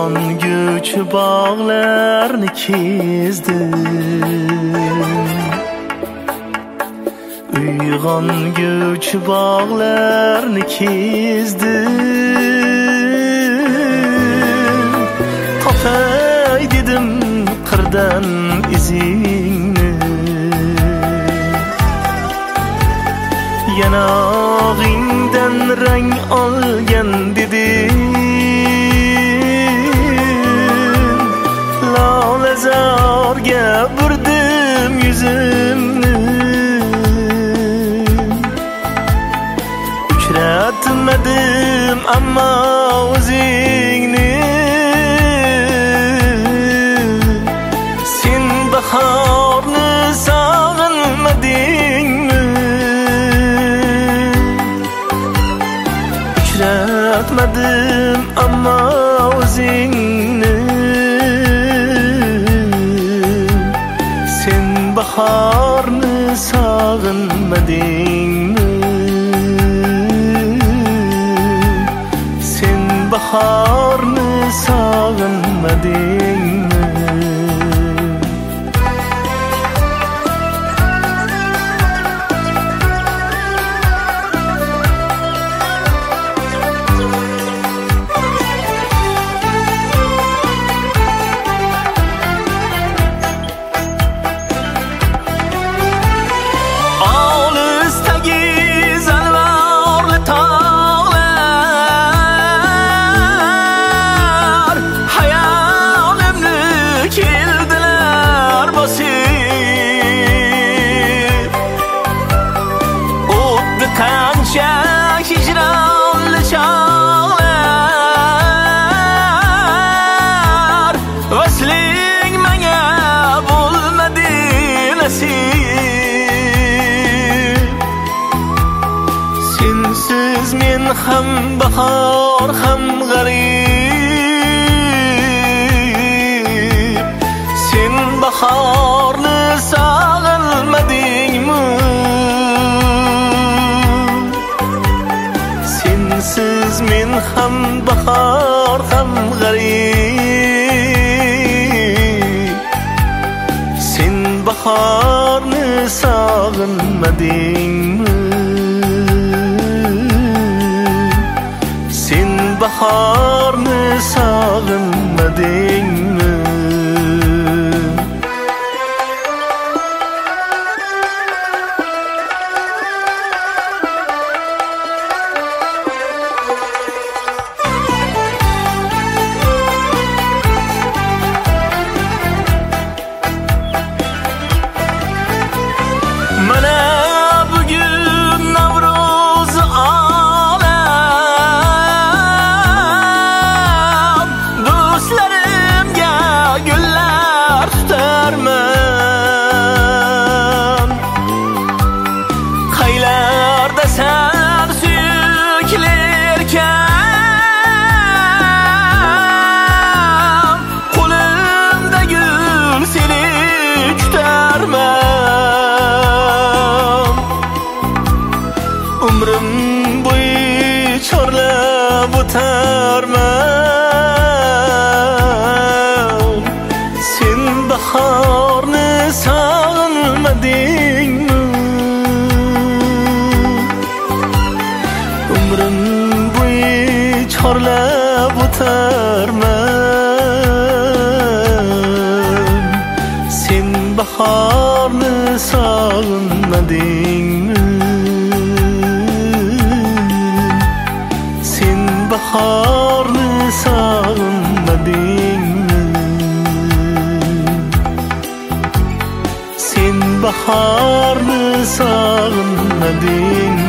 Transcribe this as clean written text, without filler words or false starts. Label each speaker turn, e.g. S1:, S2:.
S1: Uyg'onguvchi bog'larni kezdim, uyg'onguvchi bog'larni kezdim. Topay dedim qirdan izingni, yanog'ingdan rang olgan dedim. Lolazorga burdim yuzimni, uchratmadim ammo o'zingni. Sen bahorni sog'inmadingmi? Uchratmadim ammo o'zingni. Sen bahorni sog'inmadingmi? Sen bahorni sog'inmadingmi? Hicranlı çağlar, vasling manga bo'lmadi nasib. Sensiz men ham bahor ham g'arib. Sen bahorni sog'inmadingmi? Sensiz men ham bahor ham g'arib. Sen bahorni sog'inmadingmi? Sen bahorni sog'inmadingmi? Qaylarda sen suyuklerken, qo'limda gul seni kutarman. Umrim bo'yi chorlab o'tarman. Sen bahorni sog'inmadingmi? Umrim bo'yi chorlab o'tarman. Sen bahorni sog'inmadingmi? Sen bahorni sog'inmadingmi? Sen bahorni sog'inmadingmi?